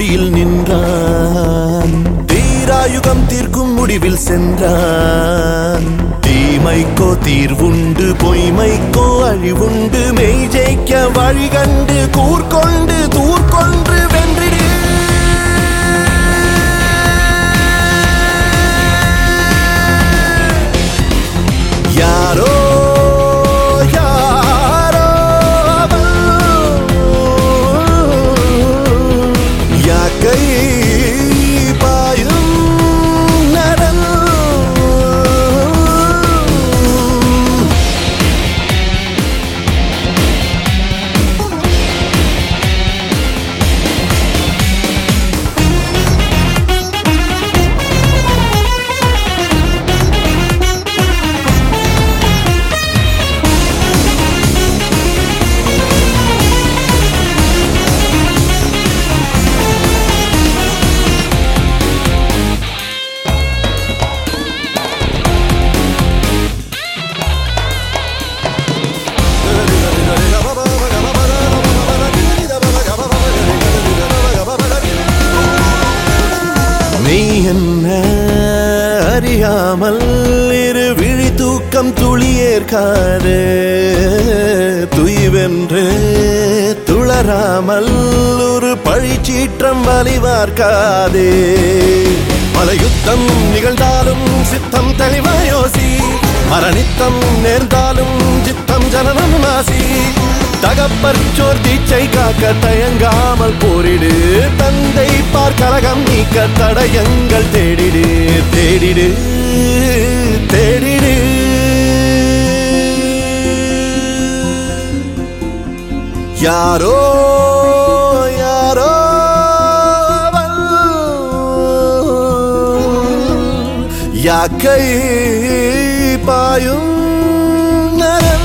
நொடியில் நின்றான். தீராயுகம் தீர்க்கும் முடிவில் சென்றான். தீமைக்கோ தீர்வுண்டு பொய்மைக்கோ அழிவுண்டு. மெய் ஜெயிக்க வழி கண்டு கூர்கொண்டு தூர்கொன்று வென்றிடு. யாரோ யாரோ யாக்கை பாயும் நரன். நீ என்ன அறியாமல் இரு விழி தூக்கம் துளியேற்காது. துய்வென்று துளராமல் ஒரு பழிச்சீற்றம் வலிவார்க்காதே. பல யுத்தம் நிகழ்ந்தாலும் சித்தம் தெளிவாயோசி. மரணித்தம் நேர்ந்தாலும் சித்தம் ஜனனம் மாசி. தகப்பற்றோர் தீச்சை காக்க தயங்காமல் போரிடு. தந்தை பார்க்கலகம் நீக்க தடயங்கள் தேடிடு. தேடிடு தேடிடு. யாரோ யாரோ யாக்கை பாயும் நரன்.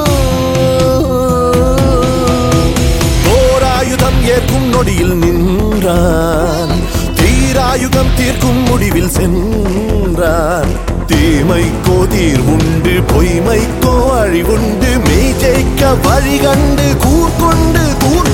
போராயுதம் ஏற்கும் நொடியில் நின்றான். தீராயுகம் தீர்க்கும் முடிவில் சென்றான். தீமைக்கோ தீர்வுண்டு பொய்மைக்கோ அழிவுண்டு. மெய் ஜெயிக்க வழி கண்டு கூர்கொண்டு கூர்